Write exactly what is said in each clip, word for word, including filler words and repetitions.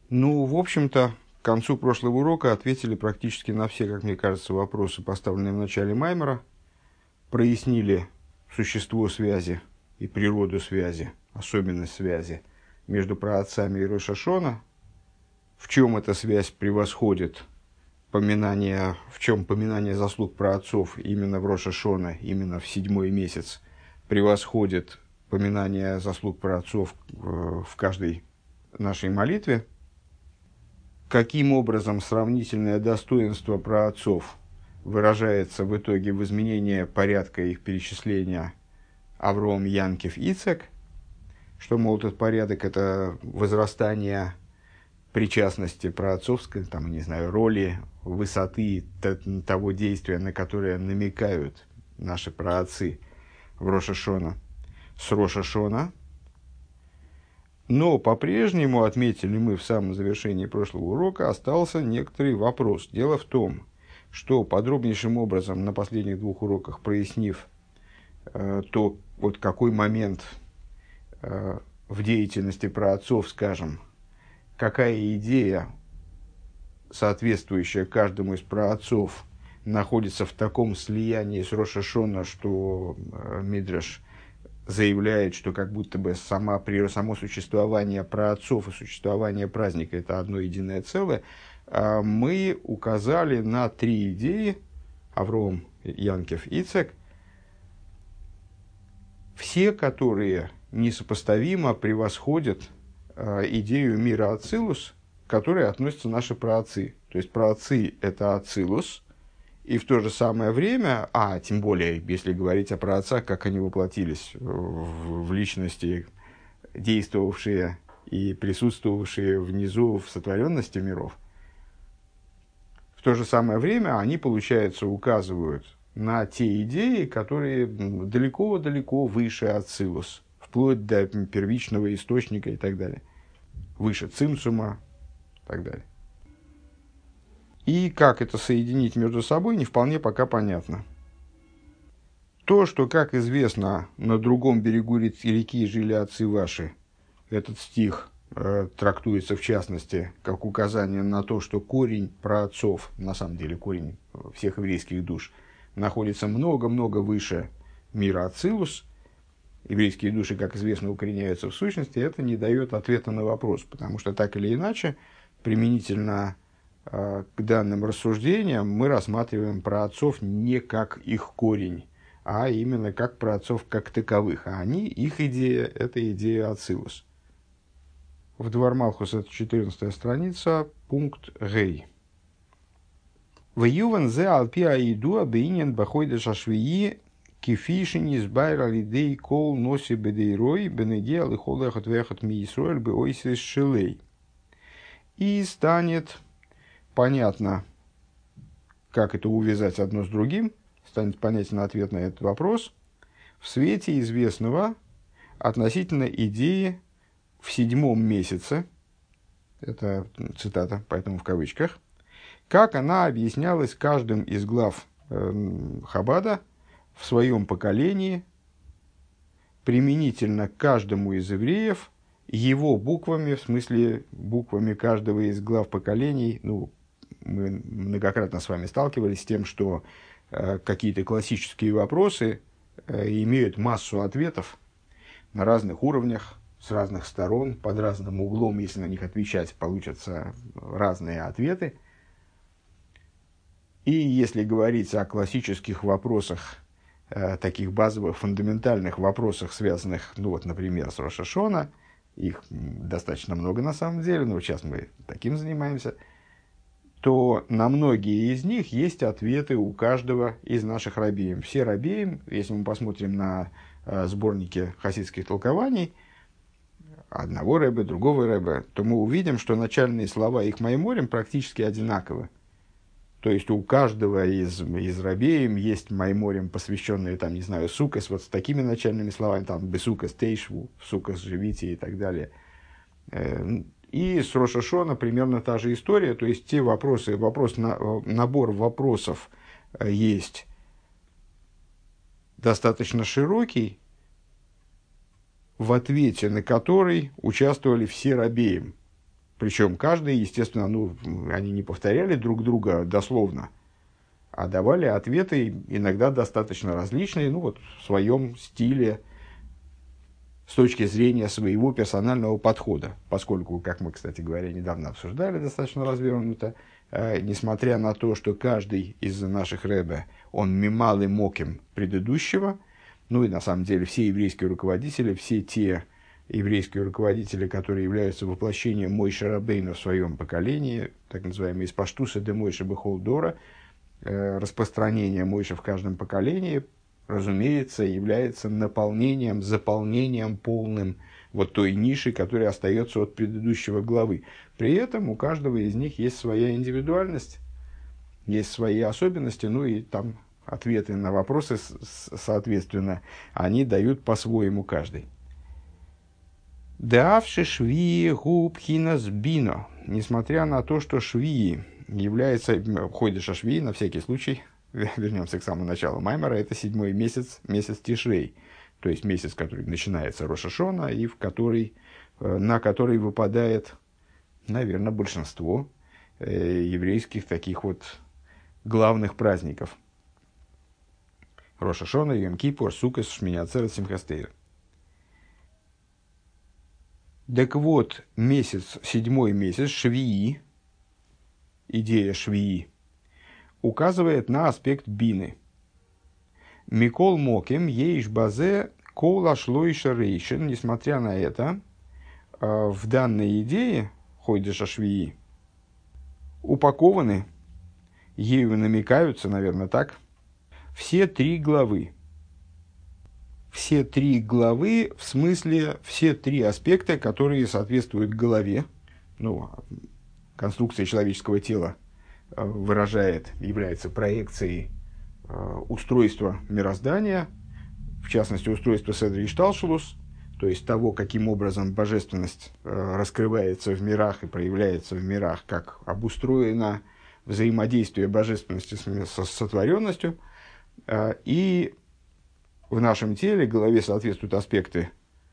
Ну, в общем-то, к концу прошлого урока ответили практически на все, как мне кажется, вопросы, поставленные в начале Маймера, прояснили существо связи и природу связи, особенность связи между праотцами и Рош ха-Шана, в чем эта связь превосходит поминание, в чем поминание заслуг праотцов именно в Рош ха-Шана, именно в седьмой месяц, превосходит поминание заслуг праотцов в, в каждой нашей молитве. Каким образом сравнительное достоинство праотцов выражается в итоге в изменении порядка их перечисления Авром, Янкев, Ицек, что, мол, этот порядок – это возрастание причастности праотцовской, там, не знаю, роли, высоты того действия, на которое намекают наши праотцы в Рош ха-Шана, с Рош ха-Шана. Но по-прежнему, отметили мы в самом завершении прошлого урока, остался некоторый вопрос. Дело в том, что подробнейшим образом на последних двух уроках прояснив э, то, вот какой момент э, в деятельности праотцов, скажем, какая идея, соответствующая каждому из праотцов, находится в таком слиянии с Рош ха-Шана, что э, Мидраш заявляет, что как будто бы сама, само существование праотцов и существование праздника – это одно единое целое, мы указали на три идеи – Авром, Янкев, Ицек, все которые несопоставимо превосходят идею мира Ацилус, к которой относятся наши праотцы. То есть праотцы – это Ацилус, и в то же самое время, а тем более, если говорить о праотцах, как они воплотились в, в личности, действовавшие и присутствовавшие внизу в сотворенности миров, в то же самое время они, получается, указывают на те идеи, которые далеко-далеко выше Ацилус, вплоть до первичного источника и так далее, выше Цимсума и так далее. И как это соединить между собой, не вполне пока понятно. То, что, как известно, на другом берегу реки жили отцы ваши, этот стих э, трактуется в частности как указание на то, что корень праотцов, на самом деле корень всех еврейских душ, находится много-много выше мира Ацилус. Еврейские души, как известно, укореняются в сущности, это не дает ответа на вопрос, потому что так или иначе, применительно к данным рассуждениям мы рассматриваем праотцов не как их корень, а именно как праотцов как таковых. А они, их идея, это идея Ацилус. В Двор Малхус, это четырнадцатая страница, пункт Гей. В Юван зе алпи аиду абейнен бахойда шашвии кефишини сбайра лидей кол носи бедейрой бенеге алыхолехат вехат миисроэль беойсис шелей. И станет понятно, как это увязать одно с другим, станет понятен ответ на этот вопрос, в свете известного относительно идеи в седьмом месяце, это цитата, поэтому в кавычках, как она объяснялась каждым из глав э, Хаббада в своем поколении, применительно к каждому из евреев, его буквами, в смысле буквами каждого из глав поколений, ну, мы многократно с вами сталкивались с тем, что э, какие-то классические вопросы э, имеют массу ответов на разных уровнях, с разных сторон, под разным углом, если на них отвечать, получатся разные ответы. И если говорить о классических вопросах, э, таких базовых, фундаментальных вопросах, связанных, ну вот, например, с Рош ха-Шана, их достаточно много на самом деле, но сейчас мы таким занимаемся, то на многие из них есть ответы у каждого из наших рабеим. Все рабеим, если мы посмотрим на э, сборники хасидских толкований, одного рэбе, другого рэбе, то мы увидим, что начальные слова их майморим практически одинаковы. То есть у каждого из, из рабеим есть майморим, посвященные, там, не знаю, сукас, вот с такими начальными словами, там, бесукас тейшву, сукас живите и так далее. И с Рош ха-Шана примерно та же история, то есть те вопросы, вопрос, на, набор вопросов есть достаточно широкий, в ответе на который участвовали все рабеим. Причем каждый, естественно, ну, они не повторяли друг друга дословно, а давали ответы иногда достаточно различные, ну вот в своем стиле, с точки зрения своего персонального подхода. Поскольку, как мы, кстати говоря, недавно обсуждали достаточно развернуто, э, несмотря на то, что каждый из наших ребе, он мимал и моким предыдущего, ну и на самом деле все еврейские руководители, все те еврейские руководители, которые являются воплощением Мойше Рабейну в своем поколении, так называемые из Паштуса де Мойше Бехол Дора, э, распространение Мойше в каждом поколении, разумеется, является наполнением, заполнением полным вот той ниши, которая остается от предыдущего главы. При этом у каждого из них есть своя индивидуальность, есть свои особенности, ну и там ответы на вопросы, соответственно, они дают по-своему каждый. Деавши швии губхинас бино. Несмотря на то, что швии является, ходишь о швии на всякий случай, вернемся к самому началу Маймера, это седьмой месяц, месяц Тишрей, то есть месяц, который начинается Рош ха-Шана, и в который, на который выпадает, наверное, большинство э, еврейских таких вот главных праздников. Рош ха-Шана, Йом-Кипур, Суккот, Шмини Ацерет, Симхас Тейра. Так вот, месяц, седьмой месяц, Швии, идея Швии, указывает на аспект бины. Микол моким ейш базе кола шлойша рейшин. Несмотря на это, в данной идее Хойдеша Швии упакованы, ею намекаются, наверное, так, все три главы. Все три главы, в смысле, все три аспекта, которые соответствуют голове, ну, конструкция человеческого тела выражает, является проекцией э, устройства мироздания, в частности, устройства Седри и Шталшелус, то есть того, каким образом божественность э, раскрывается в мирах и проявляется в мирах, как обустроено взаимодействие божественности с, с сотворенностью. Э, и в нашем теле, голове соответствуют аспекты,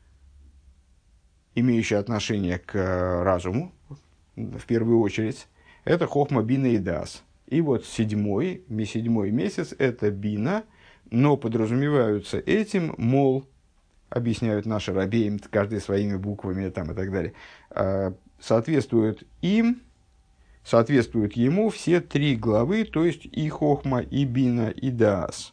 имеющие отношение к разуму, в первую очередь. Это хохма, бина и дас. И вот седьмой, седьмой месяц – это бина, но подразумеваются этим, мол, объясняют наши рабеи, каждый своими буквами там, и так далее, соответствуют им, соответствуют ему все три главы, то есть и хохма, и бина, и дас.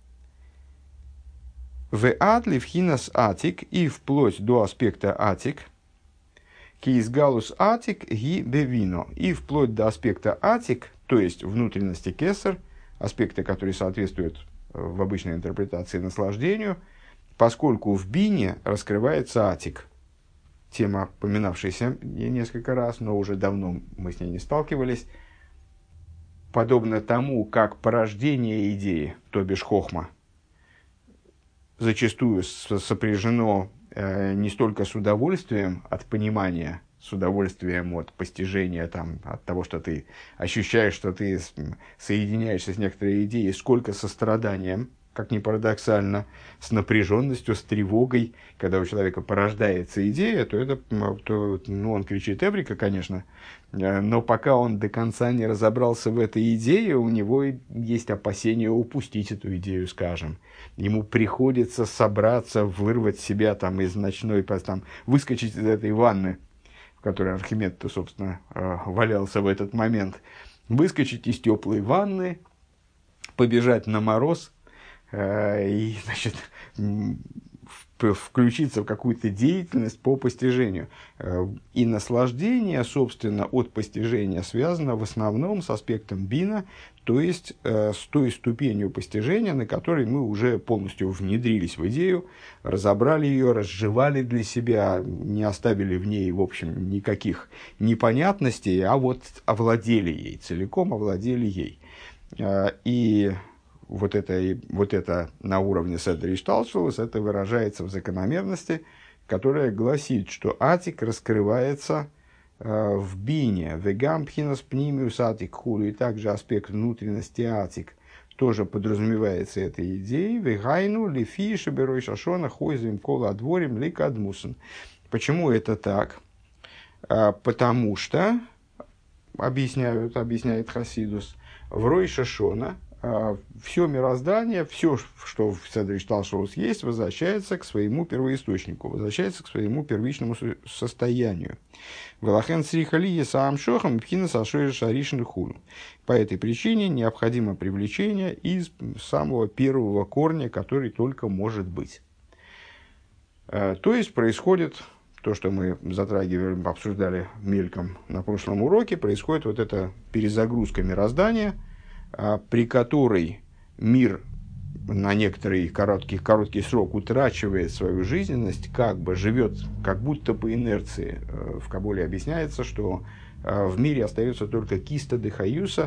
В атли в хинас атик, и вплоть до аспекта атик, Кейсгалус атик ги бевино. И вплоть до аспекта атик, то есть внутренности кесар, аспекта, который соответствует в обычной интерпретации наслаждению, поскольку в бине раскрывается атик. Тема, поминавшаяся несколько раз, но уже давно мы с ней не сталкивались. Подобно тому, как порождение идеи, то бишь хохма, зачастую сопряжено не столько с удовольствием от понимания, с удовольствием от постижения, там, от того, что ты ощущаешь, что ты соединяешься с некоторой идеей, сколько со страданием, как ни парадоксально, с напряженностью, с тревогой. Когда у человека порождается идея, то, это, то ну, он кричит «Эврика», конечно, но пока он до конца не разобрался в этой идее, у него есть опасения упустить эту идею, скажем. Ему приходится собраться, вырвать себя там, из ночной, там, выскочить из этой ванны, в которой Архимед-то, собственно, валялся в этот момент, выскочить из теплой ванны, побежать на мороз, и, значит, включиться в какую-то деятельность по постижению. И наслаждение, собственно, от постижения связано в основном с аспектом бина, то есть с той ступенью постижения, на которой мы уже полностью внедрились в идею, разобрали ее, разжевали для себя, не оставили в ней, в общем, никаких непонятностей, а вот овладели ей, целиком овладели ей. И Вот это, вот это на уровне Седри и Шталшелус, это выражается в закономерности, которая гласит, что атик раскрывается э, в бине, вегам пхинас пнимиус атик хулю, и также аспект внутренности атик тоже подразумевается этой идеей, вегайну лифи шаберой шашона хойзим кола дворим ликадмусен. Почему это так? потому что, объясняют, объясняет Хасидус, в Рой Шашона все мироздание, все, что в Седер Шталшоус есть, возвращается к своему первоисточнику, возвращается к своему первичному состоянию. Велахен срихали саам шохам пхина сашой шаришин хуну. По этой причине необходимо привлечение из самого первого корня, который только может быть. То есть происходит то, что мы затрагивали, обсуждали мельком на прошлом уроке, происходит вот эта перезагрузка мироздания, при которой мир на некоторый короткий, короткий срок утрачивает свою жизненность, как бы живет, как будто по инерции. В Кабуле объясняется, что в мире остается только киста дехаюса,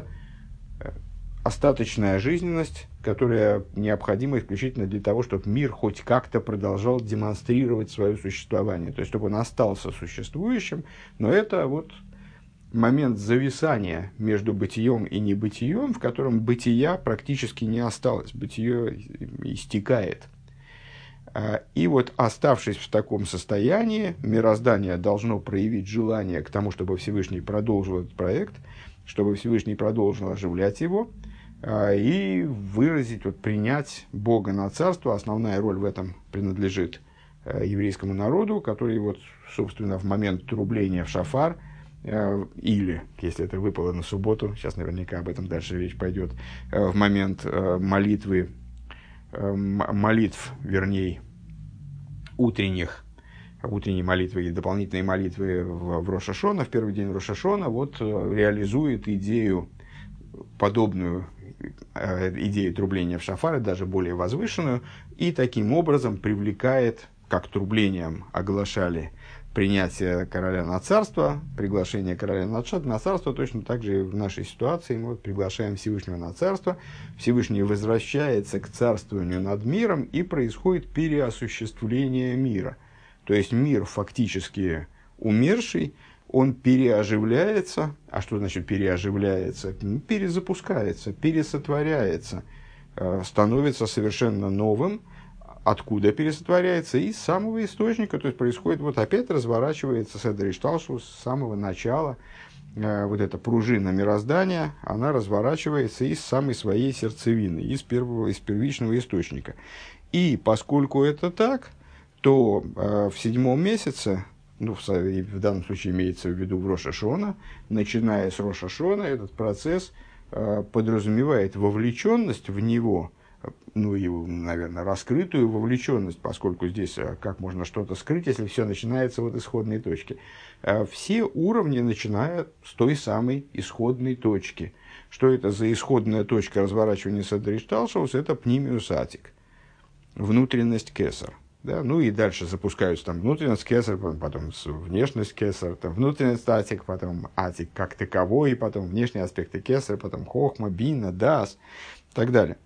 остаточная жизненность, которая необходима исключительно для того, чтобы мир хоть как-то продолжал демонстрировать свое существование, то есть чтобы он остался существующим, но это вот момент зависания между бытием и небытием, в котором бытия практически не осталось, бытие истекает. И вот, оставшись в таком состоянии, мироздание должно проявить желание к тому, чтобы Всевышний продолжил этот проект, чтобы Всевышний продолжил оживлять его, и выразить, вот, принять Бога на царство. Основная роль в этом принадлежит еврейскому народу, который, вот, собственно, в момент трубления в шафар, или, если это выпало на субботу, сейчас наверняка об этом дальше речь пойдет, в момент молитвы, молитв, вернее, утренних, утренней молитвы или дополнительной молитвы в, в Рош ха-Шана, в первый день Рош ха-Шана, вот реализует идею, подобную идею трубления в шафаре, даже более возвышенную, и таким образом привлекает, как трублением оглашали принятие короля на царство, приглашение короля на царство, точно так же и в нашей ситуации мы вот приглашаем Всевышнего на царство, Всевышний возвращается к царствованию над миром, и происходит переосуществление мира. То есть мир фактически умерший, он переоживляется. А что значит переоживляется? Перезапускается, пересотворяется, становится совершенно новым. Откуда пересотворяется? Из самого источника. То есть происходит, вот опять разворачивается Седер Шталшус с самого начала. Э, вот эта пружина мироздания, она разворачивается из самой своей сердцевины, из, первого, из первичного источника. И поскольку это так, то э, в седьмом месяце, ну, в, в данном случае имеется в виду в Рош ха-Шана, начиная с Рош ха-Шана, этот процесс э, подразумевает вовлеченность в него, ну и, наверное, раскрытую вовлеченность, поскольку здесь как можно что-то скрыть, если все начинается от исходной точки. Все уровни, начиная с той самой исходной точки. Что это за исходная точка разворачивания Седер Шталшоус? Это пнимиус атик, внутренность кесар. Да? Ну и дальше запускаются там внутренность кесар, потом внешность кесар, там внутренность атик, потом атик как таковой, потом внешние аспекты кесар, потом хохма, бина, дас и так далее.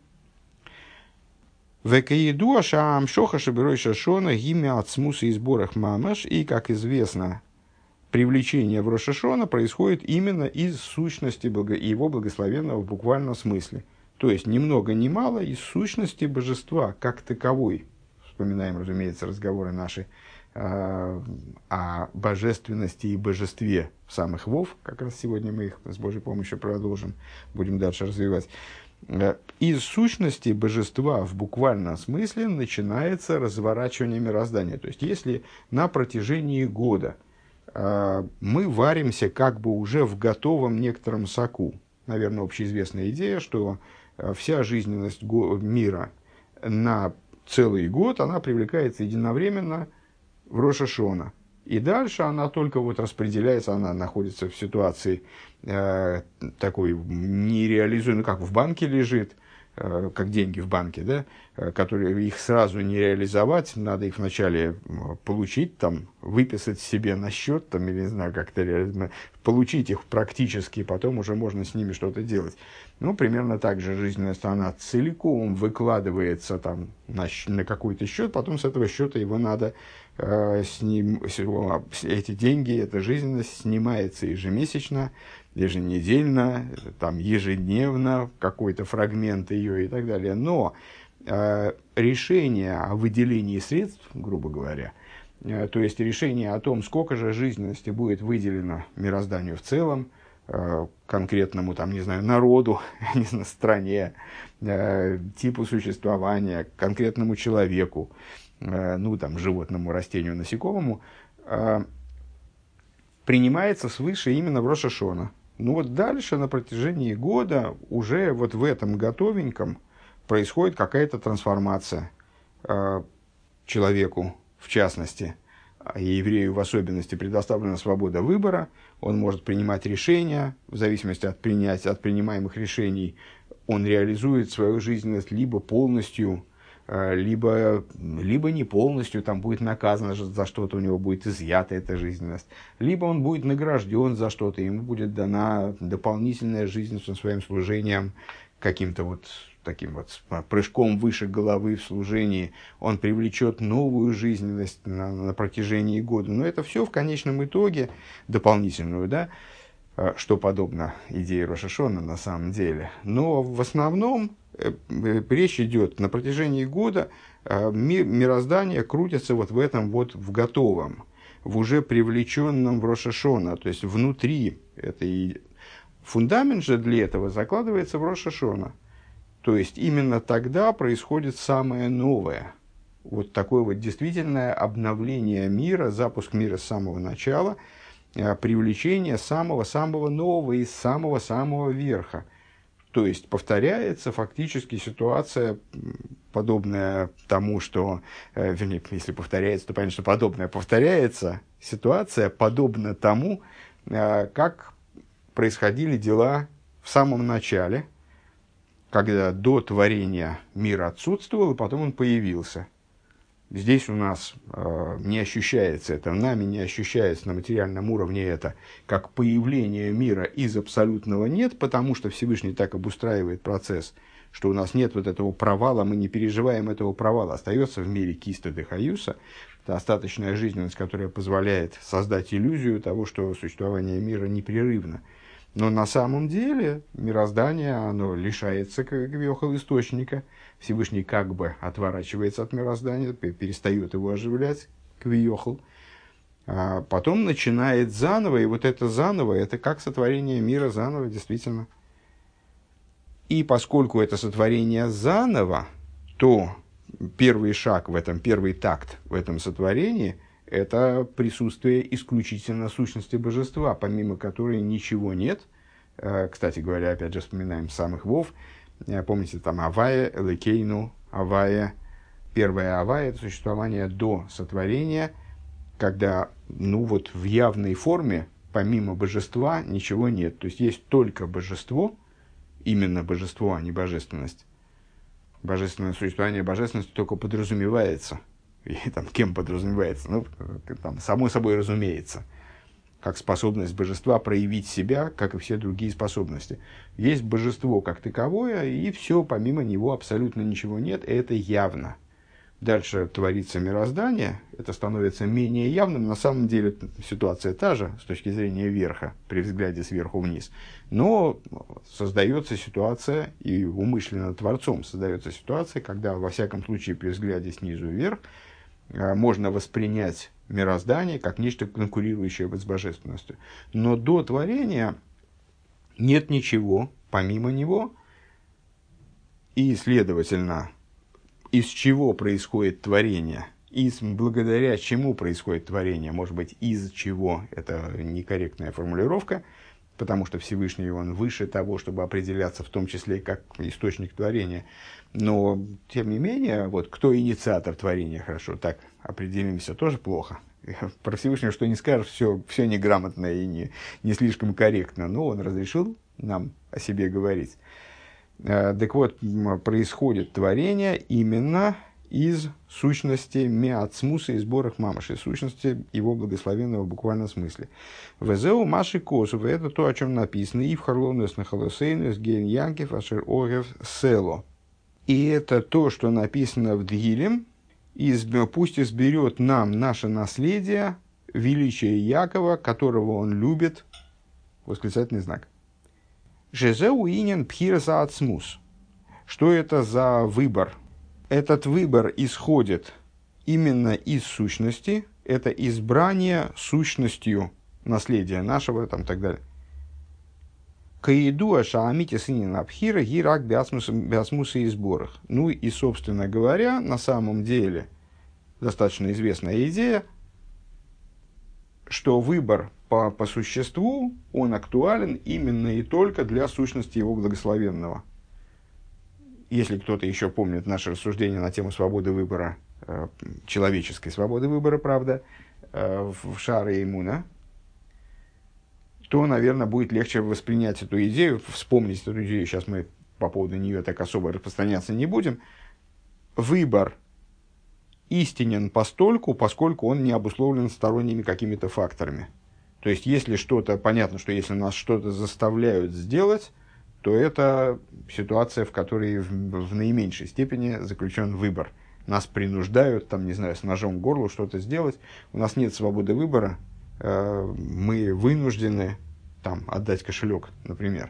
Векаиду шаам шоха шабирой шашона гимя от смуса и сборах мамаш. И, как известно, привлечение в Рош ха-Шана происходит именно из сущности бого... его благословенного в буквальном смысле. То есть, ни много ни мало из сущности божества как таковой. Вспоминаем, разумеется, разговоры наши э, о божественности и божестве самых вов. Как раз сегодня мы их с Божьей помощью продолжим, будем дальше развивать. Из сущности божества в буквальном смысле начинается разворачивание мироздания. То есть, если на протяжении года э, мы варимся как бы уже в готовом некотором соку, наверное, общеизвестная идея, что э, вся жизненность го- мира на целый год, она привлекается единовременно в Рош ха-Шана. И дальше она только вот распределяется, она находится в ситуации э, такой нереализуемой, ну как в банке лежит, э, как деньги в банке, да, э, которые их сразу не реализовать, надо их вначале получить, там, выписать себе на счет, там, или не знаю, как-то реализовать, получить их практически, потом уже можно с ними что-то делать. Ну, примерно так же жизненность, она целиком выкладывается там, на, на какой-то счет, потом с этого счета его надо, э, с ним, с его, эти деньги, эта жизненность снимается ежемесячно, еженедельно, там, ежедневно, какой-то фрагмент ее и так далее. Но э, решение о выделении средств, грубо говоря, э, то есть решение о том, сколько же жизненности будет выделено мирозданию в целом, э, конкретному, там, не знаю, народу, не знаю, стране, э, типу существования, конкретному человеку, э, ну, там, животному, растению, насекомому, э, принимается свыше именно в Рош ха-Шана. Ну вот дальше на протяжении года уже вот в этом готовеньком происходит какая-то трансформация э, человеку, в частности, и еврею в особенности, предоставлена свобода выбора. Он может принимать решения, в зависимости от, принятия, от принимаемых решений, он реализует свою жизненность либо полностью, либо, либо не полностью, там будет наказано за что-то, у него будет изъята эта жизненность, либо он будет награжден за что-то, ему будет дана дополнительная жизненность со своим служением, каким-то вот таким вот прыжком выше головы в служении, он привлечет новую жизненность на, на протяжении года. Но это все в конечном итоге, дополнительную, да, что подобно идее Рош ха-Шана на самом деле. Но в основном речь идет на протяжении года, мир, мироздание крутится вот в этом вот, в готовом, в уже привлеченном в Рош ха-Шана, то есть внутри этой. Фундамент же для этого закладывается в Рош ха-Шана. То есть именно тогда происходит самое новое. Вот такое вот действительное обновление мира, запуск мира с самого начала, привлечение самого-самого нового из самого-самого верха. То есть повторяется фактически ситуация, подобная тому, что, вернее, если повторяется, то понятно, что подобное повторяется, ситуация подобна тому, как происходили дела в самом начале, когда до творения мир отсутствовал, и потом он появился. Здесь у нас э, не ощущается это, нами не ощущается на материальном уровне это, как появление мира из абсолютного нет, потому что Всевышний так обустраивает процесс, что у нас нет вот этого провала, мы не переживаем этого провала. Остается в мире киста де хаюса, это остаточная жизненность, которая позволяет создать иллюзию того, что существование мира непрерывно. Но на самом деле мироздание, оно лишается квиохал источника. Всевышний как бы отворачивается от мироздания, перестает его оживлять, квиохал. А потом начинает заново, и вот это заново, это как сотворение мира заново, действительно. И поскольку это сотворение заново, то первый шаг в этом, первый такт в этом сотворении – это присутствие исключительно сущности божества, помимо которой ничего нет. Кстати говоря, опять же, вспоминаем самых вов. Помните, там Авая, Элекейну, Авая. Первая Авая – это существование до сотворения, когда, ну вот, в явной форме, помимо божества, ничего нет. То есть, есть только божество, именно божество, а не божественность. Божественное существование божественности только подразумевается. И там кем подразумевается? Ну, там, само собой разумеется. Как способность божества проявить себя, как и все другие способности. Есть божество как таковое, и все, помимо него абсолютно ничего нет, и это явно. Дальше творится мироздание, это становится менее явным. На самом деле ситуация та же с точки зрения верха, при взгляде сверху вниз. Но создается ситуация, и умышленно Творцом создается ситуация, когда, во всяком случае, при взгляде снизу вверх, можно воспринять мироздание как нечто конкурирующее с божественностью. Но до творения нет ничего помимо него, и, следовательно, из чего происходит творение, из, благодаря чему происходит творение, может быть, из чего, это некорректная формулировка, потому что Всевышний, он выше того, чтобы определяться в том числе как источник творения. Но, тем не менее, вот, кто инициатор творения, хорошо, так определимся, тоже плохо. Про Всевышнего что не скажешь, все, все неграмотно и не, не слишком корректно, но он разрешил нам о себе говорить. Так вот, происходит творение именно из сущности меацмуса и сборах мамаши, сущности его благословенного в буквальном смысле. Везеу маши косов, это то, о чем написано, и в харлонес на холосейнес ген янкев ашер огев село. И это то, что написано в Дгилем, пусть изберет нам наше наследие, величие Якова, которого он любит, восклицательный знак. Жезеу инин пхирса ацмус. Что это за выбор? Этот выбор исходит именно из сущности, это избрание сущностью наследия нашего, там, и так далее. Каидуа шаамити сынин абхира гирак биасмуса и сборах. Ну и, собственно говоря, на самом деле достаточно известная идея, что выбор по, по существу, он актуален именно и только для сущности его благословенного. Если кто-то еще помнит наше рассуждение на тему свободы выбора, э, человеческой свободы выбора, правда, э, в Шааре Эмуна, то, наверное, будет легче воспринять эту идею, вспомнить эту идею, сейчас мы по поводу нее так особо распространяться не будем. Выбор истинен постольку, поскольку он не обусловлен сторонними какими-то факторами. То есть, если что-то, понятно, что если нас что-то заставляют сделать, то это ситуация, в которой в, в наименьшей степени заключен выбор. Нас принуждают, там, не знаю, с ножом к горлу что-то сделать. У нас нет свободы выбора. Мы вынуждены там, отдать кошелек, например.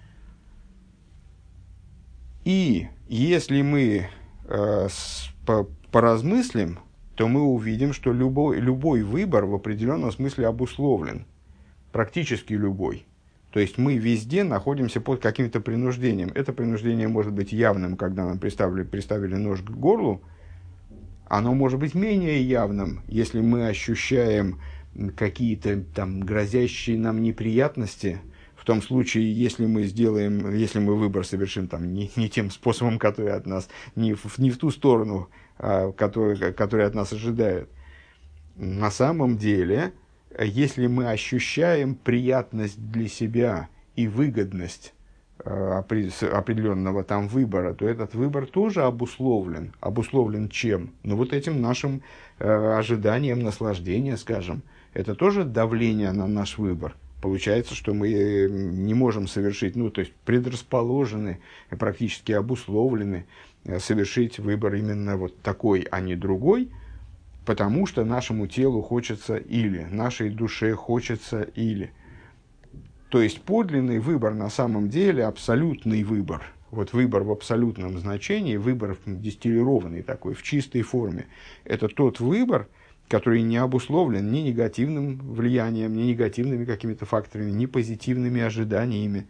И если мы э, с, по, поразмыслим, то мы увидим, что любой, любой выбор в определенном смысле обусловлен. Практически любой. То есть мы везде находимся под каким-то принуждением. Это принуждение может быть явным, когда нам приставили, приставили нож к горлу. Оно может быть менее явным, если мы ощущаем какие-то там грозящие нам неприятности, в том случае, если мы сделаем, если мы выбор совершим там не, не тем способом, который от нас, не в, не в ту сторону, а, который, который от нас ожидают. На самом деле, если мы ощущаем приятность для себя и выгодность а, определенного там выбора, то этот выбор тоже обусловлен. Обусловлен чем? Ну, вот этим нашим а, ожиданием наслаждения, скажем. Это тоже давление на наш выбор. Получается, что мы не можем совершить, ну, то есть предрасположены, практически обусловлены совершить выбор именно вот такой, а не другой, потому что нашему телу хочется или, нашей душе хочется или. То есть подлинный выбор на самом деле, абсолютный выбор, вот выбор в абсолютном значении, выбор дистиллированный такой, в чистой форме, это тот выбор, который не обусловлен ни негативным влиянием, ни негативными какими-то факторами, ни позитивными ожиданиями,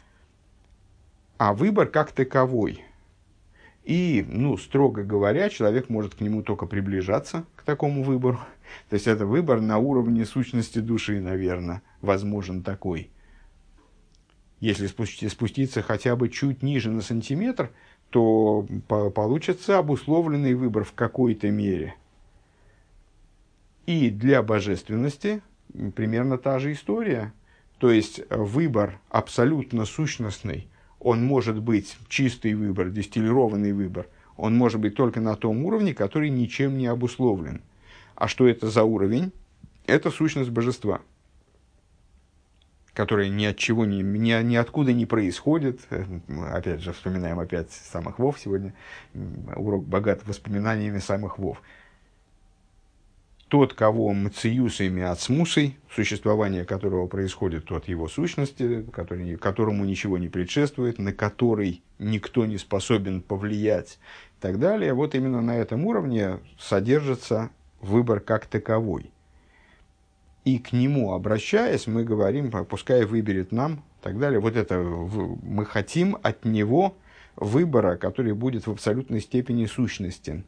а выбор как таковой. И, ну, строго говоря, человек может к нему только приближаться, к такому выбору. То есть это выбор на уровне сущности души, наверное, возможен такой. Если спуститься хотя бы чуть ниже на сантиметр, то получится обусловленный выбор в какой-то мере. И для божественности примерно та же история. То есть выбор абсолютно сущностный, он может быть чистый выбор, дистиллированный выбор, он может быть только на том уровне, который ничем не обусловлен. А что это за уровень? Это сущность божества, которая ни от чего, ни, ни, ни откуда не происходит. Опять же, вспоминаем опять самых вов сегодня. Урок богат воспоминаниями самых вов. Тот, кого мциюсами ацмусой, существование которого происходит от его сущности, который, которому ничего не предшествует, на который никто не способен повлиять и так далее, вот именно на этом уровне содержится выбор как таковой. И к нему обращаясь, мы говорим, пускай выберет нам, и так далее. Вот это мы хотим от него выбора, который будет в абсолютной степени сущностен.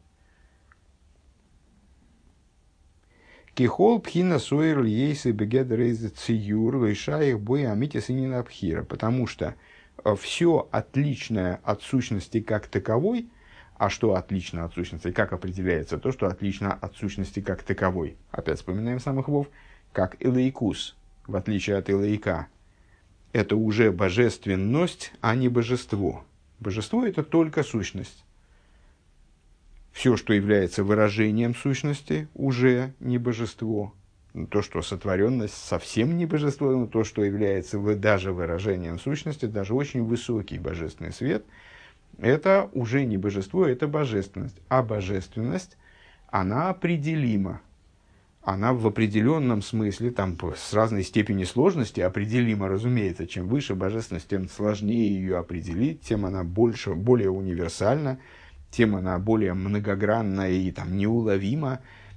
Кихол пхина суэр льейсы бегед рейзе циюр лишаих боя амитис и нинабхира. Потому что все отличное от сущности как таковой, а что отлично от сущности, как определяется то, что отлично от сущности как таковой. Опять вспоминаем самых вов, как элейкус, в отличие от элейка. Это уже божественность, а не божество. Божество – это только сущность. Все, что является выражением сущности, уже не божество. То, что сотворенность, совсем не божество, но то, что является даже выражением сущности, даже очень высокий божественный свет, это уже не божество, это божественность. А божественность, она определима. Она в определенном смысле, там, с разной степенью сложности, определима, разумеется. Чем выше божественность, тем сложнее ее определить, тем она больше, более универсальна, тем она более многогранна и там, неуловима,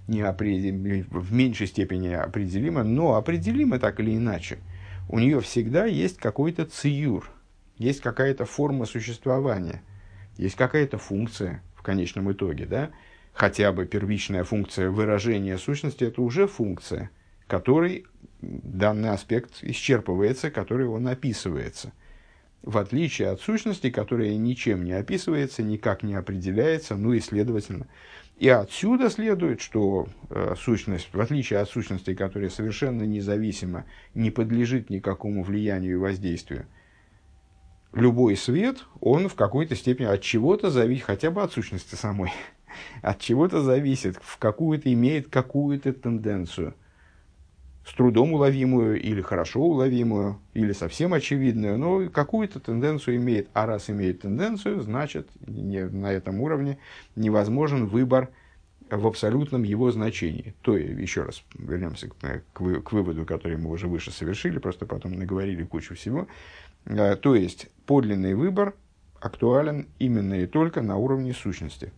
не определимо, в меньшей степени определимо, но определимо так или иначе. У нее всегда есть какой-то циюр, есть какая-то форма существования, есть какая-то функция в конечном итоге, да? Хотя бы первичная функция выражения сущности – это уже функция, которой данный аспект исчерпывается, которой он описывается. В отличие от сущности, которая ничем не описывается, никак не определяется, ну и следовательно. И отсюда следует, что э, сущность, в отличие от сущности, которая совершенно независима, не подлежит никакому влиянию и воздействию, любой свет, он в какой-то степени от чего-то зависит, хотя бы от сущности самой, от чего-то зависит, в какую-то имеет какую-то тенденцию, с трудом уловимую или хорошо уловимую, или совсем очевидную, но какую-то тенденцию имеет. А раз имеет тенденцию, значит, не, на этом уровне невозможен выбор в абсолютном его значении. То, еще раз вернемся к, к, вы, к выводу, который мы уже выше совершили, просто потом наговорили кучу всего. То есть, подлинный выбор актуален именно и только на уровне сущности.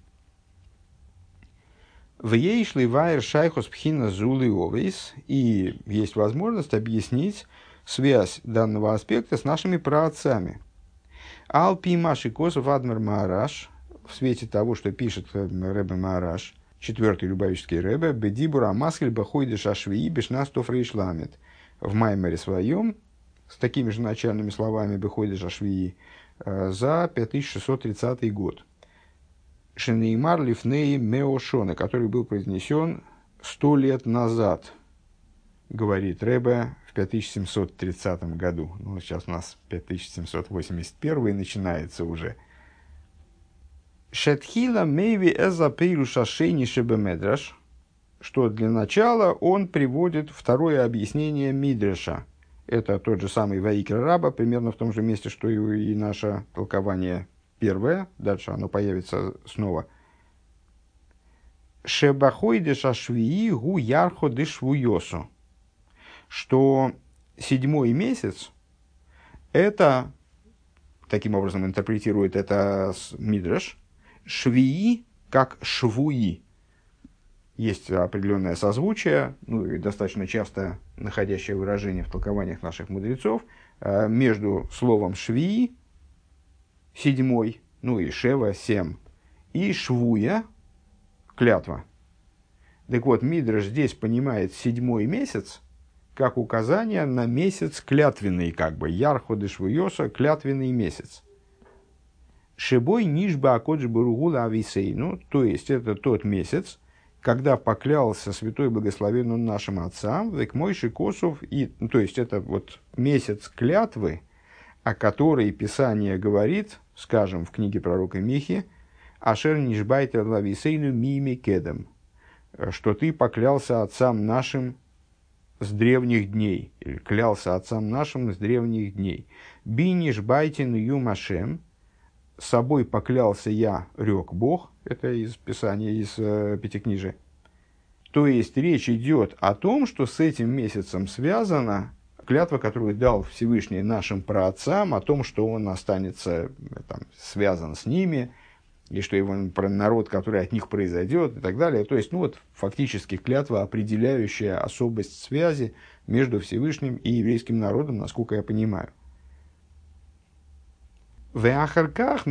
В ейшли вайр шайхос пхина зулы овейс, и есть возможность объяснить связь данного аспекта с нашими праотцами. Алпи маши косов адмар маараш, в свете того, что пишет Ребе Маараш, четвертый любавический Ребе, бедибура маскель бахойды шашвии бешнастов рейшламет, в маймере своем, с такими же начальными словами бахойды шашвии, за пять тысяч шестьсот тридцатый год. Шенеймар лифней меошона, который был произнесен сто лет назад, говорит Ребе в пять тысяч семьсот тридцатом году. Ну, сейчас у нас пять тысяч семьсот восемьдесят первый начинается уже. Шетхила мейви эза пейру шашейни шебемедраш, что для начала он приводит второе объяснение Мидраша. Это тот же самый Ваикра Раба, примерно в том же месте, что и наше толкование первое, дальше оно появится снова. Шебахой дешашвии гу ярхо дешвуйосу. Что седьмой месяц, это, таким образом интерпретирует это Мидраш, швии как швуи. Есть определенное созвучие, ну и достаточно часто находящее выражение в толкованиях наших мудрецов, между словом швии, седьмой, ну и шева, семь, и швуя, клятва. Так вот, Мидраш здесь понимает седьмой месяц как указание на месяц клятвенный, как бы, ярходы швуйоса, клятвенный месяц. Шебой нишба акодж баругула ависейну, то есть это тот месяц, когда поклялся святой благословен он нашим отцам, век мойши косов, и, то есть это вот месяц клятвы, о которой Писание говорит, скажем, в книге пророка Михи, «Ашер нишбайте лависейну мими кедем», что ты поклялся отцам нашим с древних дней, или клялся отцам нашим с древних дней. «Би нишбайте нью машем», собой поклялся я, рек Бог, это из Писания, из э, Пятикнижия. То есть речь идет о том, что с этим месяцем связана клятва, которую дал Всевышний нашим праотцам, о том, что он останется там, связан с ними, и что его народ, который от них произойдет, и так далее. То есть, ну вот, фактически клятва, определяющая особость связи между Всевышним и еврейским народом, насколько я понимаю. А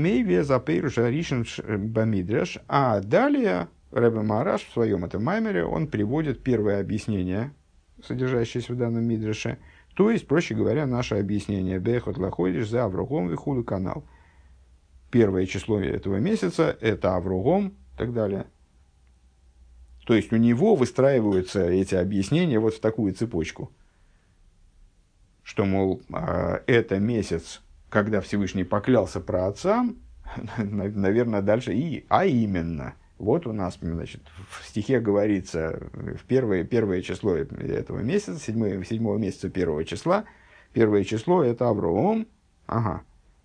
далее Ребе Маараш в своем этом маймере он приводит первое объяснение, содержащееся в данном мидреше, то есть, проще говоря, наше объяснение «Бехот лаходиш за Аврогом вихуду канал». Первое число этого месяца – это Аврогом и так далее. То есть, у него выстраиваются эти объяснения вот в такую цепочку, что, мол, это месяц, когда Всевышний поклялся праотцам, наверное, дальше и, а именно, вот у нас, значит, в стихе говорится, в первое, первое число этого месяца, седьмое, седьмого месяца первого числа, первое число это Авраам, ага.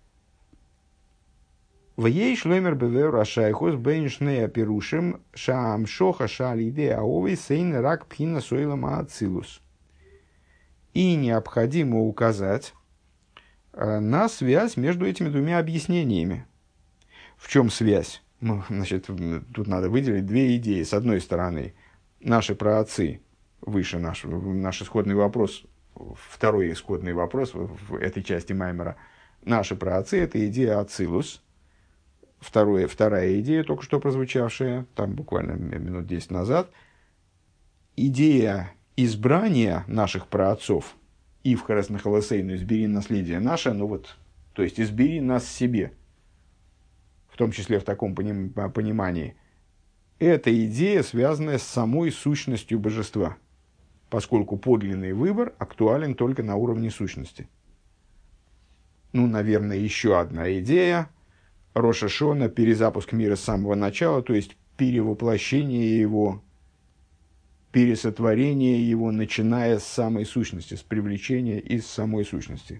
В ей шлемер бевер рашайхус бейншнея пирушим шаам шоха шалиде аовей сейн рак пхина сойлама ацилус. И необходимо указать на связь между этими двумя объяснениями. В чем связь? Ну, значит, тут надо выделить две идеи. С одной стороны, наши праотцы, выше наш, наш исходный вопрос, второй исходный вопрос в этой части Маймера, наши праотцы – это идея ацилус. Второе, вторая идея, только что прозвучавшая, там буквально минут десять назад, идея избрания наших праотцов, Ивхарас Нахаласейну, избери наследие наше, ну вот, то есть избери нас себе, в том числе в таком поним, понимании, это идея, связанная с самой сущностью божества, поскольку подлинный выбор актуален только на уровне сущности. Ну, наверное, еще одна идея – Рош ха-Шана, перезапуск мира с самого начала, то есть перевоплощение его, пересотворение его, начиная с самой сущности, с привлечения из самой сущности.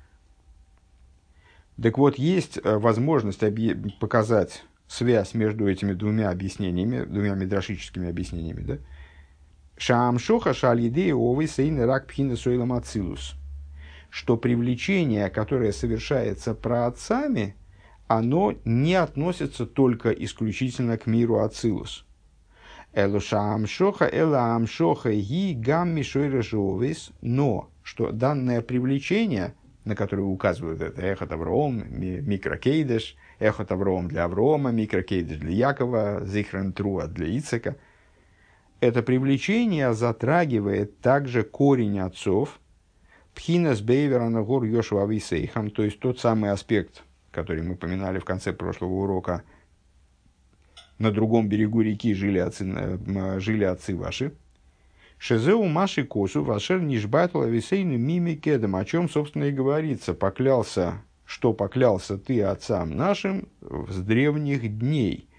Так вот, есть возможность объ... показать связь между этими двумя объяснениями, двумя мидрашическими объяснениями, да? Шаамшоха шалидея овый сейн рак пхина сойлам ацилус, что привлечение, которое совершается праотцами, оно не относится только исключительно к миру ацилус. Элу шаамшоха эла амшоха ги гамми шойрашовис, но что данное привлечение, на которое указывают это эхот Авраам, микрокейдеш, эхот Авраам для Авраама, микрокейдеш для Якова, зихрен труа для Ицека, это привлечение затрагивает также корень отцов, пхинас бейвера на гор Йошуа Ависейхам, то есть тот самый аспект, который мы поминали в конце прошлого урока, на другом берегу реки жили отцы, жили отцы ваши. Шезеу маши косу вашер нишбатла висейну мими кедом, о чем, собственно, и говорится. Поклялся, что поклялся ты отцам нашим с древних дней.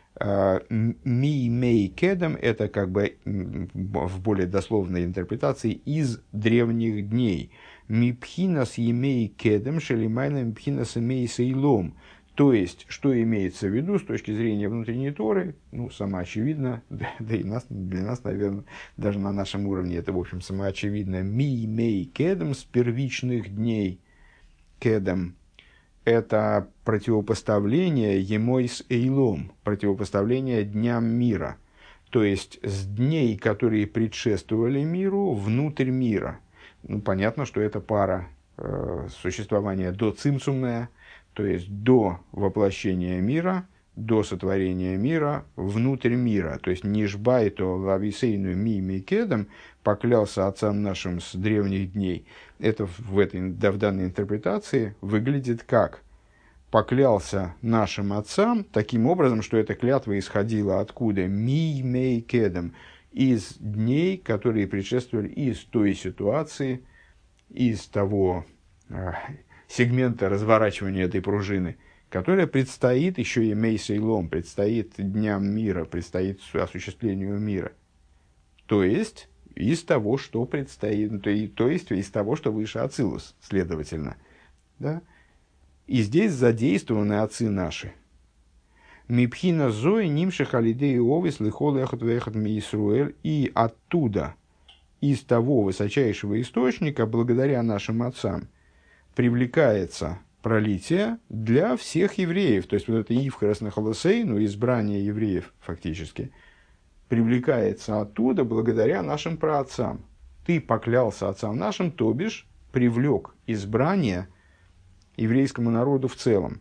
Ми мей кедом — это как бы в более дословной интерпретации из древних дней. Ми пхинас емей кедом шелимайна ми пхинас емей сейлом. То есть, что имеется в виду с точки зрения внутренней Торы, ну, самоочевидно, да, да и нас, для нас, наверное, даже на нашем уровне это, в общем, самоочевидно. Ми мей кедом, с первичных дней кедом. Это противопоставление емой с эйлом, противопоставление дням мира. То есть, с дней, которые предшествовали миру, внутрь мира. Ну, понятно, что это пара э, существования доцимцумная, то есть до воплощения мира, до сотворения мира, внутрь мира. То есть нишбайто лависейну ми микедом, поклялся отцам нашим с древних дней. Это в, этой, да, в данной интерпретации выглядит как поклялся нашим отцам таким образом, что эта клятва исходила откуда? Ми мейкедом, из дней, которые предшествовали из той ситуации, из того сегмента разворачивания этой пружины, которая предстоит еще и мейсейлом, предстоит дням мира, предстоит осуществлению мира. То есть, из того, что предстоит, то, и, то есть, из того, что выше ацилус, следовательно. Да? И здесь задействованы отцы наши. Мипхина зои нимших алидеи овис лихол эхот вехот миисруэль. И оттуда, из того высочайшего источника, благодаря нашим отцам, привлекается пролитие для всех евреев. То есть, вот это Ивхарас Нахаласейну, избрание евреев, фактически, привлекается оттуда благодаря нашим праотцам. Ты поклялся отцам нашим, то бишь привлек избрание еврейскому народу в целом.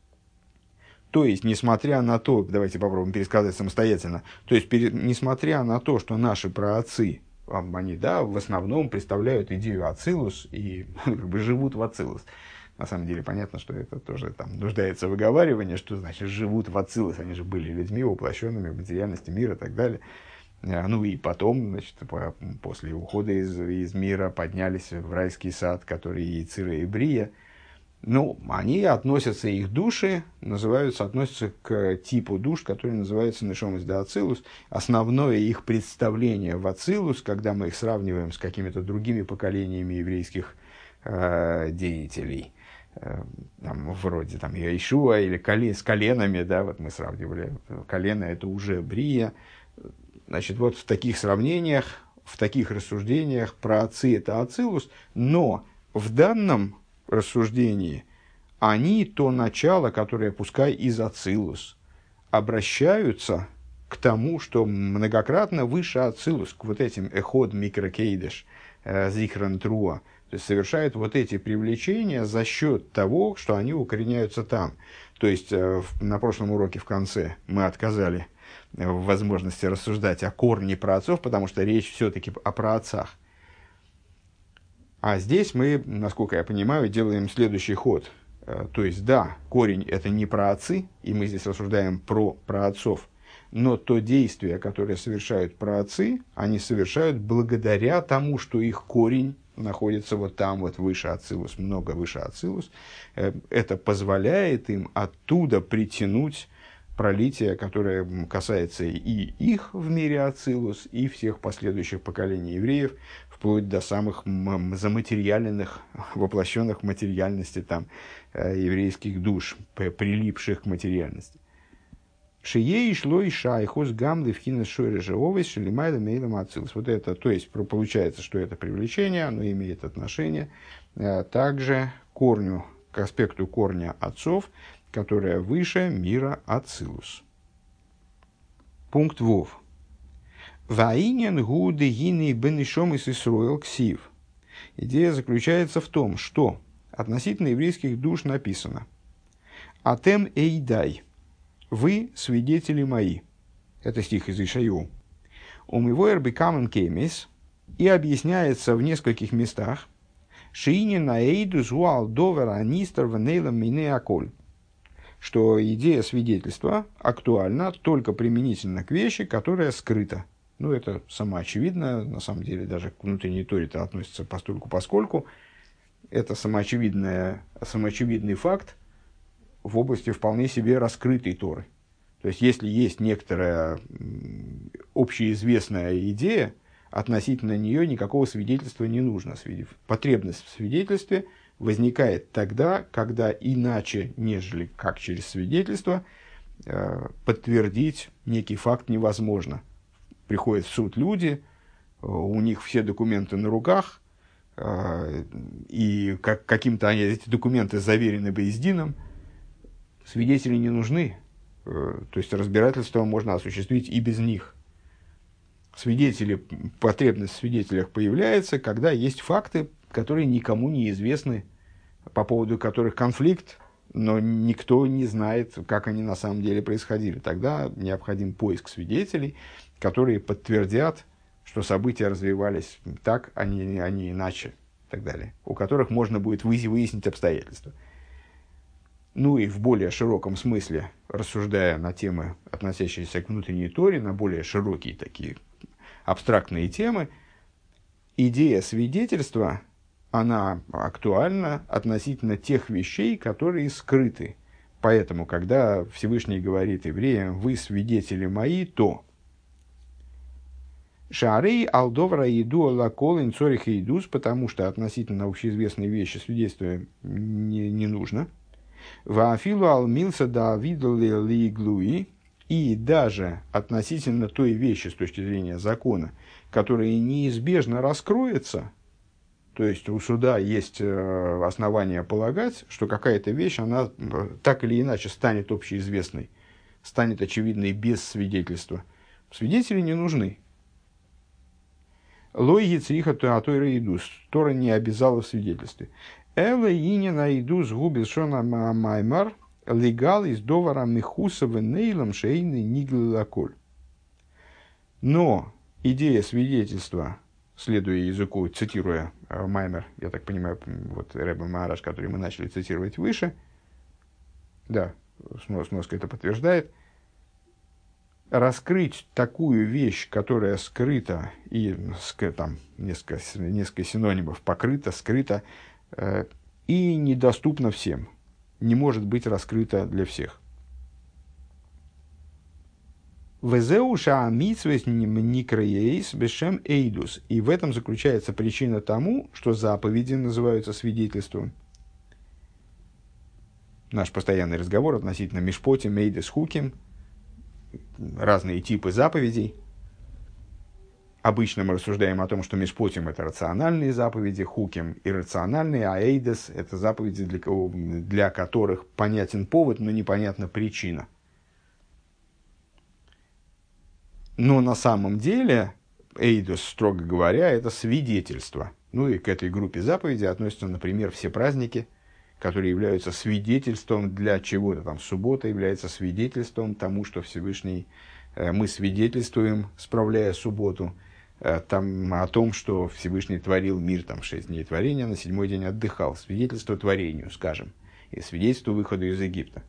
То есть, несмотря на то, давайте попробуем пересказать самостоятельно, то есть, пере, несмотря на то, что наши праотцы, они, да, в основном представляют идею ацилус и как бы живут в ацилус. На самом деле, понятно, что это тоже там нуждается в выговаривании, что значит живут в ацилус. Они же были людьми, воплощенными в материальности мира и так далее. Ну и потом, значит, после ухода из, из мира поднялись в райский сад, который Яцира и Брия. Ну, они относятся, их души называются, относятся к типу душ, который называется нешомас де ацилус. Основное их представление в ацилус, когда мы их сравниваем с какими-то другими поколениями еврейских э, деятелей, э, там, вроде там, Иешуа или колен, с коленами, да, вот мы сравнивали, колено это уже Брия. Значит, вот в таких сравнениях, в таких рассуждениях про отцы это ацилус, но в данном рассуждении, они то начало, которое, пускай из ацилус, обращаются к тому, что многократно выше ацилус, к вот этим эход микрокейдеш, зихран труа, то есть совершают вот эти привлечения за счет того, что они укореняются там. То есть на прошлом уроке в конце мы отказали в возможности рассуждать о корне праотцов, потому что речь все-таки о праотцах. А здесь мы, насколько я понимаю, делаем следующий ход. То есть, да, корень – это не праотцы, и мы здесь рассуждаем про праотцов, но то действие, которое совершают праотцы, они совершают благодаря тому, что их корень находится вот там, вот выше ацилус, много выше ацилус. Это позволяет им оттуда притянуть пролитие, которое касается и их в мире ацилус, и всех последующих поколений евреев, вплоть до самых заматериальных, воплощенных в материальности там, еврейских душ, прилипших к материальности. Шией шло и шайхус гамды в хинес шойре живовой шелимайда мейлом ацилус. Вот это, то есть, получается, что это привлечение, оно имеет отношение также к корню, к аспекту корня отцов, которое выше мира ацилус. Пункт вов. Ваинен гуды гины бенешом и сисруэл ксив. Идея заключается в том, что относительно еврейских душ написано «Атем эйдай» – «Вы свидетели мои». Это стих из Ишайю. «Умивоэр бекамен кеймес» и объясняется в нескольких местах «Шиини наэйду зуал довер анистер венейлам мине аколь», что идея свидетельства актуальна только применительно к вещи, которая скрыта. Ну, это самоочевидно, на самом деле, даже к внутренней торе это относится постольку поскольку. Это самоочевидный факт в области вполне себе раскрытой торы. То есть, если есть некоторая общеизвестная идея, относительно нее никакого свидетельства не нужно. Потребность в свидетельстве возникает тогда, когда иначе, нежели как через свидетельство, подтвердить некий факт невозможно. Приходят в суд люди, у них все документы на руках, и как, каким-то они, эти документы заверены бейздином, свидетели не нужны. То есть разбирательство можно осуществить и без них. Свидетели, потребность в свидетелях появляется, когда есть факты, которые никому не известны, по поводу которых конфликт, но никто не знает, как они на самом деле происходили. Тогда необходим поиск свидетелей, которые подтвердят, что события развивались так, а не, а не иначе, и так далее, у которых можно будет выяснить обстоятельства. Ну и в более широком смысле, рассуждая на темы, относящиеся к внутренней торе, на более широкие такие абстрактные темы, идея свидетельства, она актуальна относительно тех вещей, которые скрыты. Поэтому, когда Всевышний говорит евреям, вы свидетели мои, то Шарей алдовра иду лакол инцорих идус, потому что относительно общеизвестной вещи свидетельства не, не нужно. Ваафилу алмилса да видали ли глуи, и даже относительно той вещи с точки зрения закона, которая неизбежно раскроется, то есть у суда есть основания полагать, что какая-то вещь, она так или иначе станет общеизвестной, станет очевидной без свидетельства. Свидетели не нужны. Лой яцриха туатойра идус. Тора не обязала в свидетельстве. Элла инина идус губил шона маймар легал из довара михусова нейлом шейны ниглаколь. Но идея свидетельства, следуя языку, цитируя Маймер, я так понимаю, вот Ребе Маараш, который мы начали цитировать выше, да, сноска это подтверждает, раскрыть такую вещь, которая скрыта, и там несколько, несколько синонимов, покрыта, скрыта, э, и недоступна всем, не может быть раскрыта для всех. Везеуша амитсвес никроейс бешем эйдус. И в этом заключается причина тому, что заповеди называются свидетельством. Наш постоянный разговор относительно мишпотим, эйдес, хуким, разные типы заповедей. Обычно мы рассуждаем о том, что мишпотим – это рациональные заповеди, хуким – иррациональные, а эйдес – это заповеди, для, кого, для которых понятен повод, но непонятна причина. Но на самом деле эйдус, строго говоря, это свидетельство. Ну и к этой группе заповедей относятся, например, все праздники, которые являются свидетельством для чего-то. Там суббота является свидетельством тому, что Всевышний, э, мы свидетельствуем, справляя субботу, э, там, о том, что Всевышний творил мир там, в шесть дней творения, на седьмой день отдыхал. Свидетельство творению, скажем, и свидетельство выхода из Египта.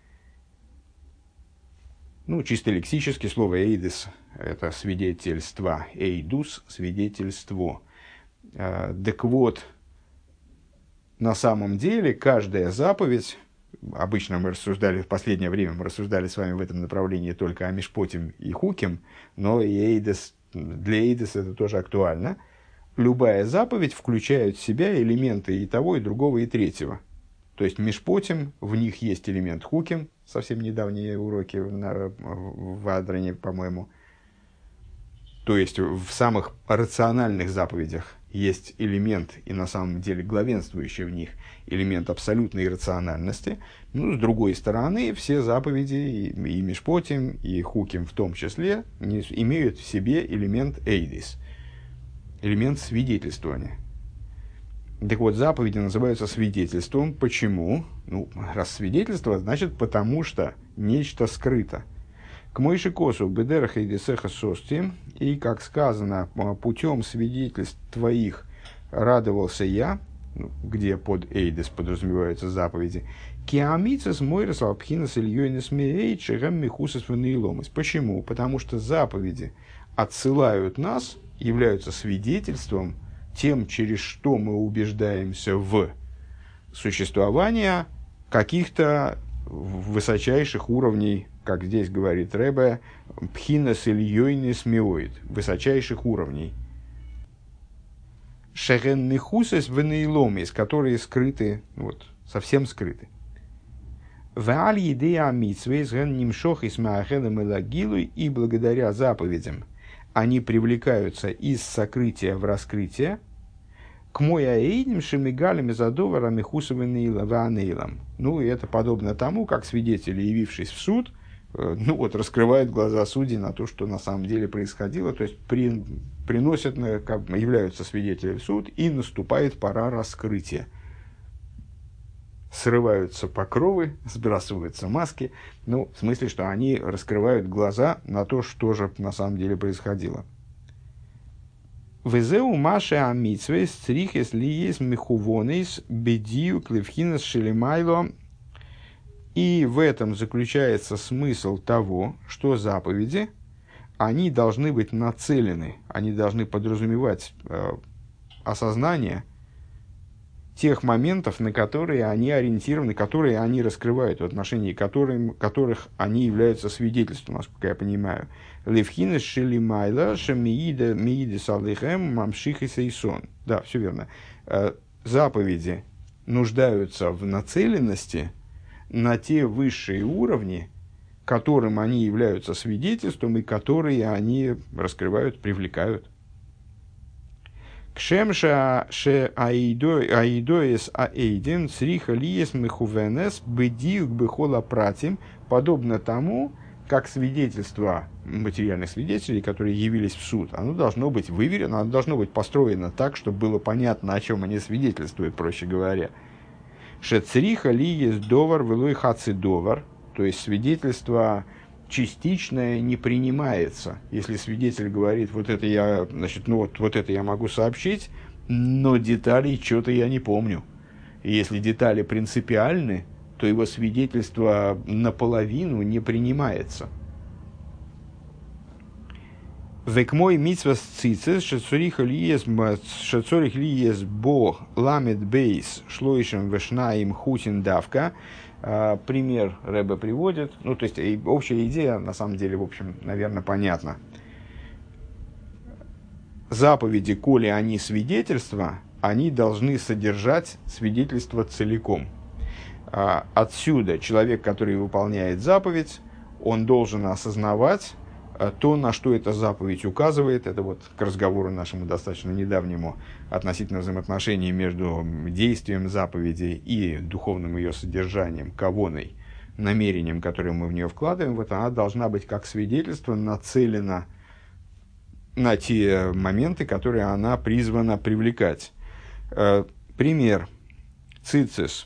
Ну, чисто лексически слово «эйдес» — это свидетельство, «эйдус» — свидетельство. Э, так вот, на самом деле, каждая заповедь, обычно мы рассуждали, в последнее время мы рассуждали с вами в этом направлении только о Мишпотим и Хуким, но и Эйдес, для Эйдес это тоже актуально. Любая заповедь включает в себя элементы и того, и другого, и третьего. То есть Мишпотим, в них есть элемент Хуким, совсем недавние уроки на, в Адроне, по-моему. То есть в самых рациональных заповедях есть элемент, и на самом деле главенствующий в них элемент абсолютной рациональности. Ну, с другой стороны, все заповеди, и, и Мишпотим, и Хуким в том числе, не, имеют в себе элемент эйдис, элемент свидетельствования. Так вот, заповеди называются свидетельством. Почему? Ну, раз свидетельство, значит, потому что нечто скрыто. К Мойши Косу, Бедерах и Десеха Сости, и, как сказано, путем свидетельств твоих радовался я, где под Эйдес подразумеваются заповеди, Киамицес Мойрес Алпхинес Ильёйнес Меэйд Шегам Михусес Ванеиломис. Почему? Потому что заповеди отсылают нас, являются свидетельством, тем, через что мы убеждаемся в существование каких-то высочайших уровней, как здесь говорит Ребе, пхинас ильёйнес меоид, высочайших уровней. Шеген михусес венеиломис, которые скрыты, вот, совсем скрыты. Вааль едея митсвейс ген нимшох из маахедам элагилуй, и благодаря заповедям они привлекаются из сокрытия в раскрытие. К мой аэйдим шемигалем задовара михусовым ванейлом. Ну, и это подобно тому, как свидетели, явившись в суд, ну вот, раскрывают глаза судей на то, что на самом деле происходило, то есть при, приносят, как, являются свидетелями в суд, и наступает пора раскрытия. Срываются покровы, сбрасываются маски, ну, в смысле, что они раскрывают глаза на то, что же на самом деле происходило. Везеу маше амитсвейс црихес лиес михувонейс бедию клевхинес шелемайло. И в этом заключается смысл того, что заповеди, они должны быть нацелены, они должны подразумевать э, осознание тех моментов, на которые они ориентированы, которые они раскрывают, в отношении которым, которых они являются свидетельством, насколько я понимаю. Левхинес шелимайла шамиида миида салихем мамших и сейсон. Да, все верно. Э, заповеди нуждаются в нацеленности на те высшие уровни, которым они являются свидетельством и которые они раскрывают, привлекают. Кшемша ше аидоес аэйден цриха лиес мехувенес бедиук бехола пратим, подобно тому, как свидетельство материальных свидетелей, которые явились в суд, оно должно быть выверено, оно должно быть построено так, чтобы было понятно, о чем они свидетельствуют, проще говоря. Шецриха ли есть довар, велой хаци довар, то есть свидетельство частичное не принимается. Если свидетель говорит, вот это я, значит, ну вот, вот это я могу сообщить, но деталей что-то я не помню. И если детали принципиальны, то его свидетельство наполовину не принимается. Век мой митсвас цицес, шацорих лиес бо ламет бейс шлоишем вешнаим хутин давка. Пример Ребе приводит. Ну, то есть, общая идея, на самом деле, в общем, наверное, понятна. Заповеди, коли они свидетельства, они должны содержать свидетельство целиком. Отсюда человек, который выполняет заповедь, он должен осознавать то, на что эта заповедь указывает. Это вот к разговору нашему достаточно недавнему относительно взаимоотношений между действием заповеди и духовным ее содержанием, кавоной, намерением, которое мы в нее вкладываем. Вот она должна быть как свидетельство нацелена на те моменты, которые она призвана привлекать. Пример. Цицис.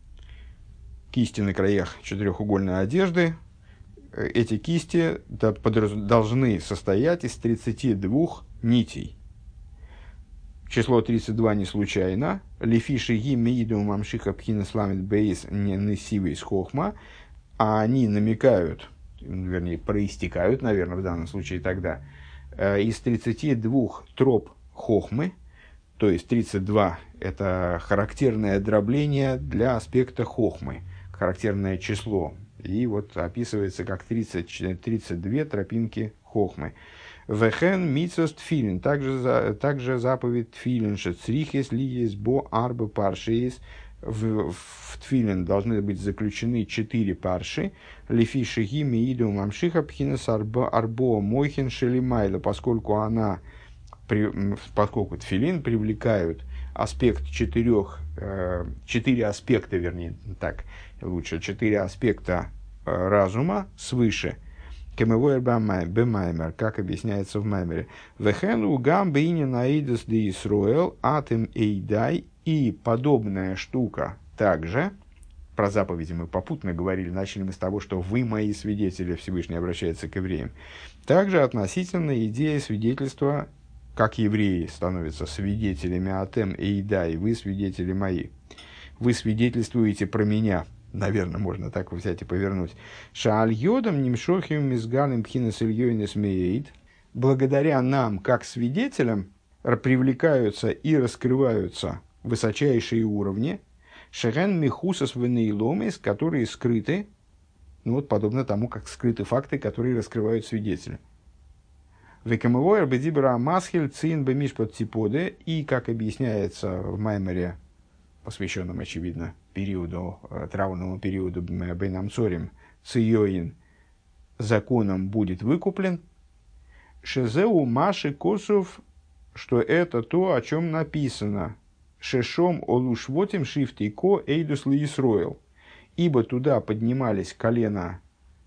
Кисти на краях четырехугольной одежды. Эти кисти должны состоять из тридцати двух нитей. Число тридцать два не случайно. Лефиши ги мииду мамшиха пхинас ламит бейс несивейс хохма. А они намекают, вернее, проистекают, наверное, в данном случае тогда, из тридцати двух троп хохмы. То есть тридцать два – это характерное дробление для аспекта хохмы, характерное число. И вот описывается как тридцать, тридцать две тропинки хохмы. Вехен митсос тфилин, также, также заповедь тфилин, шецрихес лиес бо арбы паршиес. В, в тфилин должны быть заключены четыре парши. Лифи шиги мииду мамшиха пхинас арбо мойхин шелимайла, поскольку она, поскольку тфилин привлекают аспект четырех, четыре аспекта, вернее, так, лучше, четыре аспекта разума свыше. Кемевойр бемаймер, как объясняется в Маймере. Вехену гам бейни наидус де Исруэл атем эйдай. И подобная штука также, про заповеди мы попутно говорили, начали мы с того, что вы мои свидетели, Всевышний обращается к евреям. Также относительно идеи свидетельства, как евреи становятся свидетелями атем эйдай, вы свидетели мои. Вы свидетельствуете про меня. Наверное, можно так взять и повернуть. Шааль йодам нимшохим мизгалим пхинас ильёйнес меейд. Благодаря нам, как свидетелям, привлекаются и раскрываются высочайшие уровни, шерен михусас венеиломис, которые скрыты, ну вот подобно тому, как скрыты факты, которые раскрывают свидетели. Векамевойр бедибера масхель цин бемишпот типоде, и, как объясняется в Маймере, посвященном, очевидно, периоду, траурному периоду Бейнамцорим, циёин, законом будет выкуплен, шезеу маши косов, что это то, о чем написано, шешом олушвотим шифтейко эйдус лиисроил, ибо туда поднимались колено,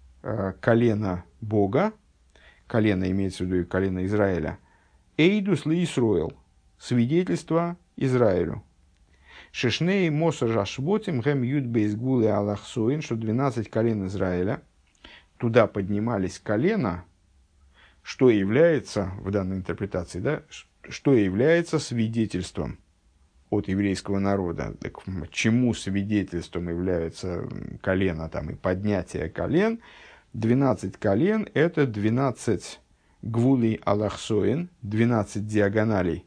колено Бога, колено имеется в виду колено Израиля, эйдус лиисроил, свидетельство Израилю. Шешней мосар жашвотим гэм юдбейс гулы аллахсоин, что двенадцать колен Израиля, туда поднимались колено, что является, в данной интерпретации, да, что является свидетельством от еврейского народа. Так, чему свидетельством является колено там, и поднятие колен? двенадцать колен – это двенадцать гвулей аллахсоин, двенадцать диагоналей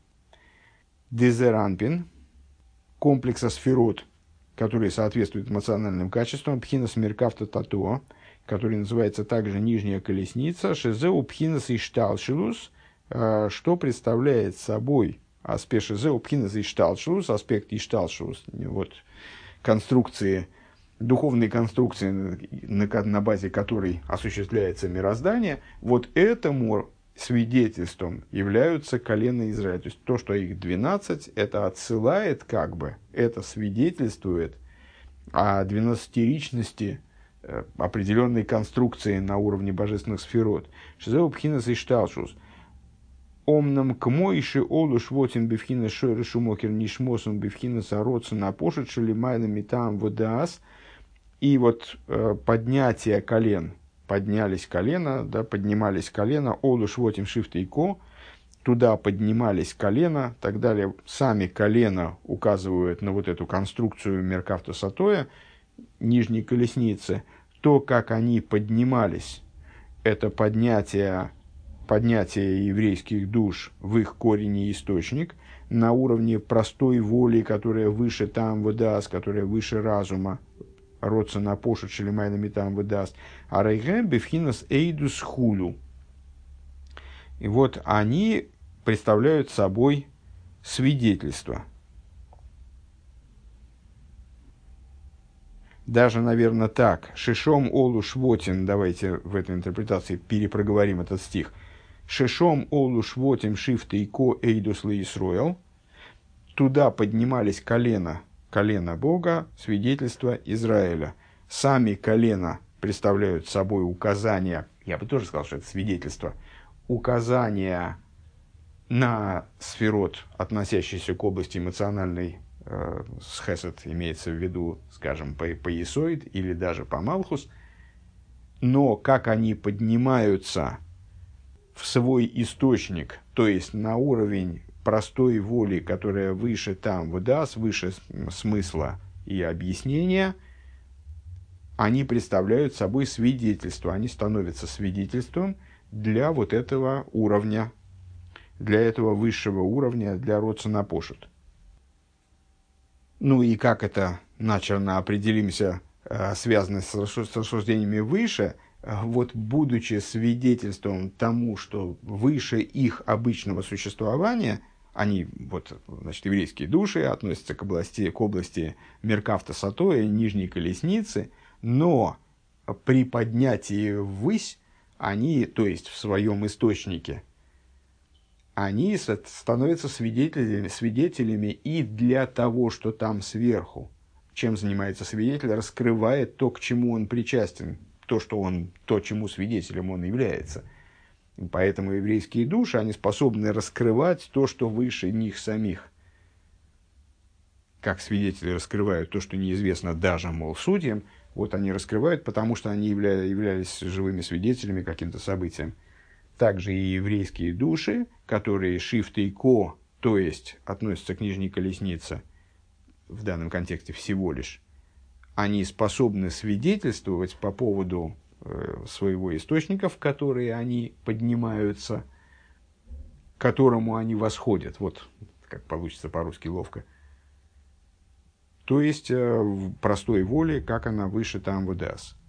дезеранпин, комплекса сферот, которые соответствуют эмоциональным качествам, пхинас меркавта татуа, который называется также нижняя колесница, шезеу пхинас ишталшилус, что представляет собой аспект шезеу пхинас ишталшилус, аспект ишталшилус, вот конструкции, духовной конструкции, на, на базе которой осуществляется мироздание, вот этому свидетельством являются колена Израиля. То есть то, что их двенадцать, это отсылает как бы, это свидетельствует о двенадцатиричности определенной конструкции на уровне божественных сферот. Шизеу пхинас ишталшус. Омнам кмойши олуш вотим бифхинас шойрешу мокер нишмосом бифхинас ароцен апошет шелимайнами там водаас. И вот э, поднятие колен, поднялись колено, да, поднимались колено, олуш вотим шифтейко, туда поднимались колено, так далее. Сами колена указывают на вот эту конструкцию меркавта сатоя, нижней колесницы. То, как они поднимались, это поднятие, поднятие еврейских душ в их корень и источник на уровне простой воли, которая выше там выдаст, которая выше разума, родца на пошут шелемайнами там выдаст, а рейгэм бифхинас эйдус хулю. И вот они представляют собой свидетельство. Даже, наверное, так. Шишом олу швотим, давайте в этой интерпретации перепроговорим этот стих. Шишом олу швотим шифты и ко эйдус лаисроэл. Туда поднимались колено, колено Бога, свидетельство Израиля. Сами колена представляют собой указания, я бы тоже сказал, что это свидетельство, указания на сферот, относящийся к области эмоциональной, э, с хесед имеется в виду, скажем, по, по есоид или даже по малхус, но как они поднимаются в свой источник, то есть на уровень простой воли, которая выше там, выдаст, выше смысла и объяснения, они представляют собой свидетельство, они становятся свидетельством для вот этого уровня, для этого высшего уровня, для Роцена Пошут. Ну и как это, начерно определимся, связано с рассуждениями выше, вот будучи свидетельством тому, что выше их обычного существования, они, вот, значит, еврейские души относятся к области, к области Меркавта Сатоя, нижней колесницы, но при поднятии ввысь они, то есть в своем источнике, они становятся свидетелями, свидетелями и для того, что там сверху. Чем занимается свидетель, раскрывает то, к чему он причастен, то, что он, то, чему свидетелем он является. И поэтому еврейские души, они способны раскрывать то, что выше них самих. Как свидетели раскрывают то, что неизвестно даже, мол, судьям, вот они раскрывают, потому что они явля, являлись живыми свидетелями каким-то событиям. Также и еврейские души, которые шифт и ко, то есть относятся к нижней колеснице, в данном контексте всего лишь, они способны свидетельствовать по поводу э, своего источника, в которые они поднимаются, к которому они восходят. Вот как получится по-русски ловко. То есть, э, в простой воле, как она выше там выдаст.